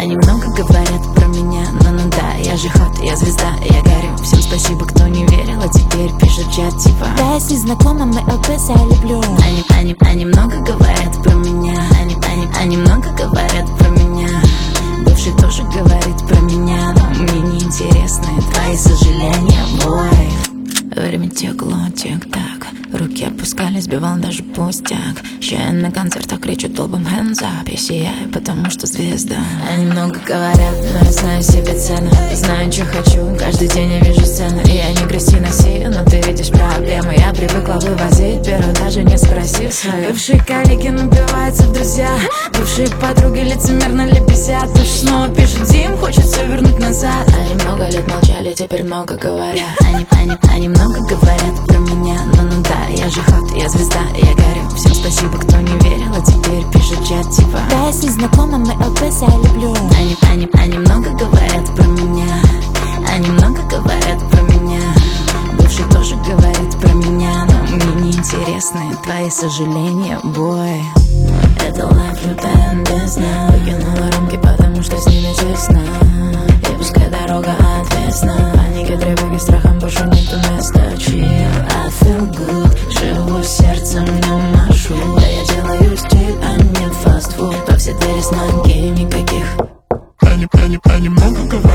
Они много говорят про меня, но ну да, я же хот, я звезда, я горю. Всем спасибо, кто не верил, а теперь пишет чат типа: да, если знакомым мы ЛПС, я люблю. Они много говорят про меня. Они много говорят про меня. Бывший тоже говорит про меня, но мне не интересны твои сожаления, бой. Время текло, тик-так. Руки опускались, сбивал даже пустяк. Ща я на концертах кричу толпом hands up. Я сияю, потому что звезда. Они много говорят, но я знаю себе цену. Знаю, что хочу, каждый день я вижу сцену. И я не Кристина Си, но ты видишь проблемы. Я привыкла вывозить, беру даже не спросив свою. Бывшие коллеги напиваются в друзья. Бывшие подруги лицемерно лепесят. Уж снова пишет Дим, хочет все вернуть назад. Они много лет молчали, теперь много говорят. Они много говорят про меня, но ну да, я же хот, я звезда, я горю. Всем спасибо, кто не верил, а теперь пишет чат типа: да, если знакомым мы ЛПС, я люблю. Они много говорят про меня. Они много говорят про меня. Бывший тоже говорит про меня, но мне не интересны твои сожаления, бой. Это лайф, любая бездна. Выкинула рамки, потому что с ними честно. И пускай дорога ответственна. Паники, тревоги, страхом больше нету места. Chill, I feel good. Живу сердцем, но машу. Да я делаю стиль, а не фастфуд. По все двери с ноги никаких. Они много говорят